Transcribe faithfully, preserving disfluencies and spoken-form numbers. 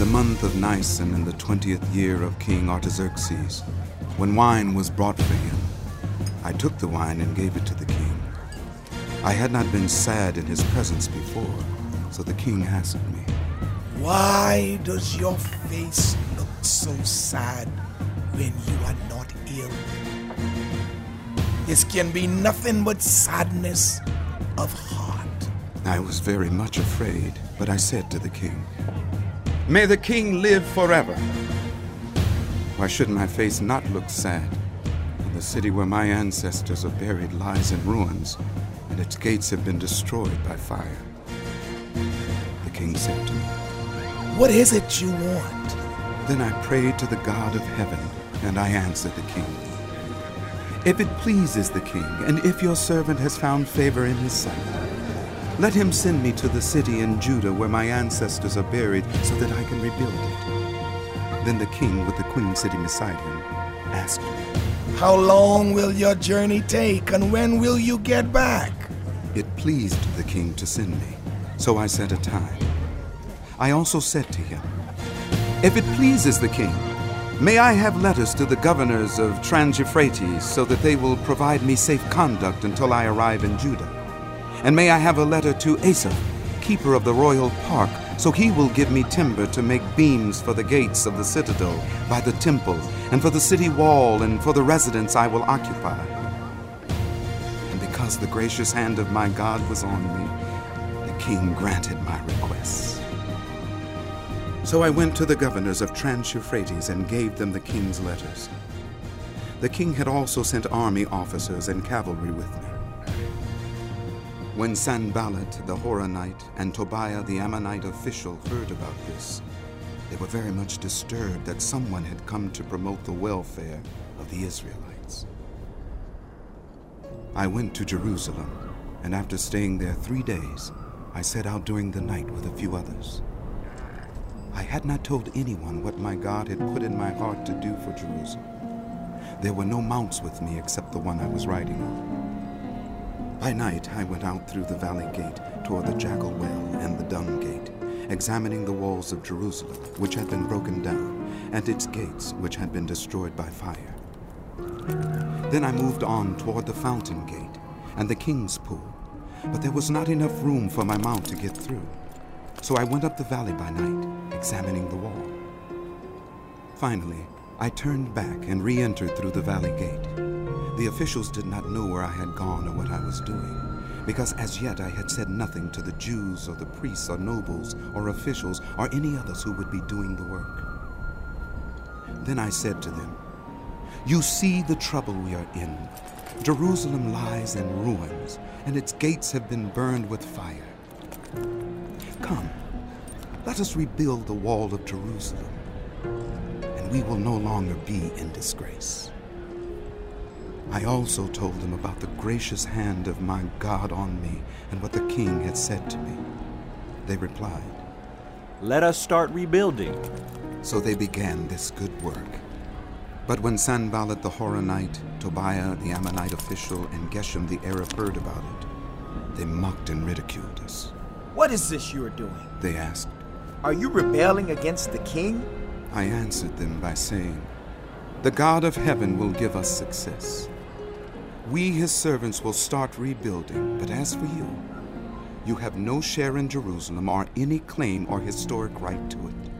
the month of Nisan in the twentieth year of King Artaxerxes, when wine was brought for him, I took the wine and gave it to the king. I had not been sad in his presence before, so the king asked me, "Why does your face look so sad when you are not ill? This can be nothing but sadness of heart." I was very much afraid, but I said to the king, "May the king live forever. Why should my face not look sad when the city where my ancestors are buried lies in ruins and its gates have been destroyed by fire?" The king said to me, "What is it you want?" Then I prayed to the God of heaven, and I answered the king, "If it pleases the king, and if your servant has found favor in his sight, let him send me to the city in Judah where my ancestors are buried so that I can rebuild it." Then the king, with the queen sitting beside him, asked me, "How long will your journey take, and when will you get back?" It pleased the king to send me, so I set a time. I also said to him, "If it pleases the king, may I have letters to the governors of Trans-Euphrates so that they will provide me safe conduct until I arrive in Judah? And may I have a letter to Asaph, keeper of the royal park, so he will give me timber to make beams for the gates of the citadel, by the temple, and for the city wall, and for the residence I will occupy." And because the gracious hand of my God was on me, the king granted my requests. So I went to the governors of Trans-Euphrates and gave them the king's letters. The king had also sent army officers and cavalry with me. When Sanballat the Horonite and Tobiah the Ammonite official heard about this, they were very much disturbed that someone had come to promote the welfare of the Israelites. I went to Jerusalem, and after staying there three days, I set out during the night with a few others. I had not told anyone what my God had put in my heart to do for Jerusalem. There were no mounts with me except the one I was riding on. By night, I went out through the valley gate toward the Jackal Well and the Dung Gate, examining the walls of Jerusalem, which had been broken down, and its gates, which had been destroyed by fire. Then I moved on toward the Fountain Gate and the King's Pool, but there was not enough room for my mount to get through. So I went up the valley by night, examining the wall. Finally, I turned back and re-entered through the valley gate. The officials did not know where I had gone or what I was doing, because as yet I had said nothing to the Jews or the priests or nobles or officials or any others who would be doing the work. Then I said to them, "You see the trouble we are in. Jerusalem lies in ruins, and its gates have been burned with fire. Come, let us rebuild the wall of Jerusalem, and we will no longer be in disgrace." I also told them about the gracious hand of my God on me and what the king had said to me. They replied, "Let us start rebuilding." So they began this good work. But when Sanballat the Horonite, Tobiah the Ammonite official, and Geshem the Arab heard about it, they mocked and ridiculed us. "What is this you are doing?" They asked. "Are you rebelling against the king?" I answered them by saying, "The God of heaven will give us success. We, his servants, will start rebuilding, but as for you, you have no share in Jerusalem or any claim or historic right to it.